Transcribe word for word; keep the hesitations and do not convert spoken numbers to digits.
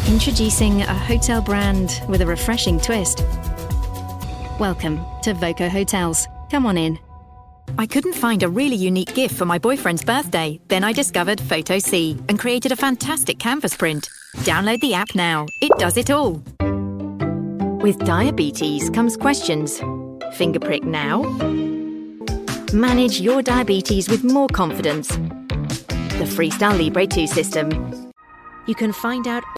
Introducing a hotel brand with a refreshing twist. Welcome to Voco Hotels. Come on in. I couldn't find a really unique gift for my boyfriend's birthday. Then I discovered Photo C and created a fantastic canvas print. Download the app now. It does it all. With diabetes comes questions. Finger prick now? Manage your diabetes with more confidence. The Freestyle Libre two system. You can find out